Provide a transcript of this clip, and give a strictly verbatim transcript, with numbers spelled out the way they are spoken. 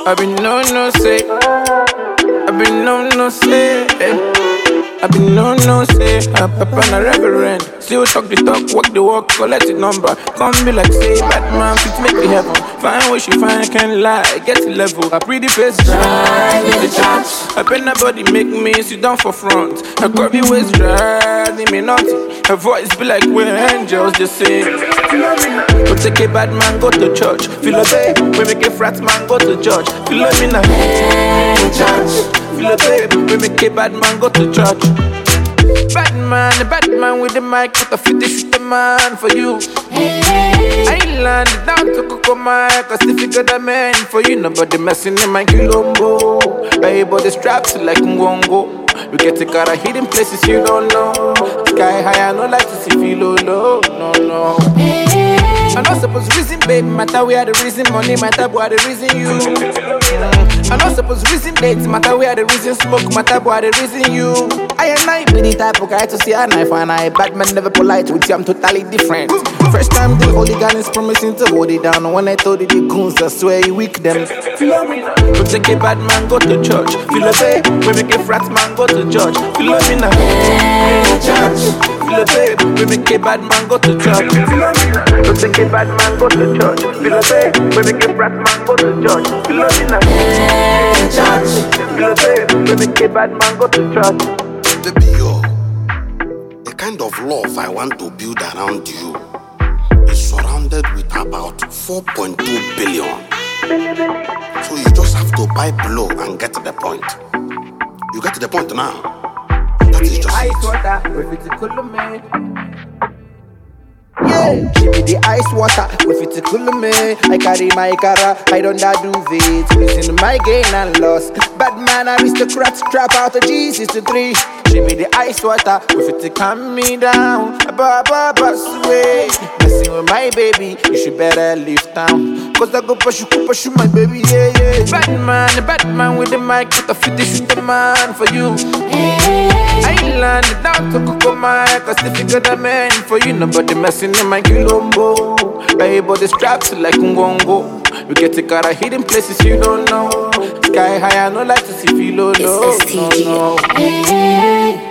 I been no no say, I been no no say, eh. I been no no say, a papa and a reverend. Still talk the talk, walk the walk, collect the number. Come be like say, Batman, fit make the heaven. Find what she find, can't lie, get the level. A pretty face, drive the chance. A pen body make me sit down for front. A curvy waist driving me naughty. Her voice be like when angels just sing. But take a bad man, go to church. Feel a day, we make a frat man, go to church. Feel a me now, church. Feel a babe, we make a bad man go to church. Bad man, the bad man with the mic, with a fifty shoot the man for you. I land down to Kokoma, cause if you got a man for you, nobody messing in my kilombo. Everybody straps like Mwongo. We get to got a hidden places you don't know. Sky high, I don't like to see feel low, low, no, no. I'm not supposed to reason, babe, matter we are the reason, money matter, boy, the reason you. I'm not supposed to reason, dates matter, we are the reason, smoke matter, boy, the reason you. I and I be the type of guy to see a knife and I, Batman never polite with you, I'm totally different. First time the holy gun is promising to hold it down. When I told you the goons, I swear you weak them. We take a bad man, go to church. Feel a babe, we make a frat man, go to church. Feel a me now, church. Feel a babe, we make a bad man, go to church. We take a bad man, go to church. Feel a babe, we make a frat man, go to church. Feel a me now, church. Feel a babe, we make a bad man, go to church. Baby, yo, the kind of love I want to build around you is surrounded with about four point two billion. So you just have to buy below and get to the point. You get to the point now. That is just ice water, with it cool me. Yeah, she be the ice water, with it cool me. I carry my cara, I don't da do it. Losing my gain and loss. Bad man, aristocrat, trap out of G sixty-three. She be the ice water, with it calm me down. Abba, abba, pass away. Messing with my baby, you should better leave town. Cause I go push you, push you, my baby, yeah, yeah. Bad man, the bad man with the mic, with the fifty shoot the man for you. I landed down to Kokoma, cause if you got a man for you, nobody messing in my kilombo. Everybody straps like Mwongo. We get to got a hidden places you don't know. Sky high, I don't like to see feel low, low, no, no.